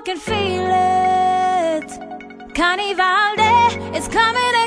can feel it. Carnival Day is coming again.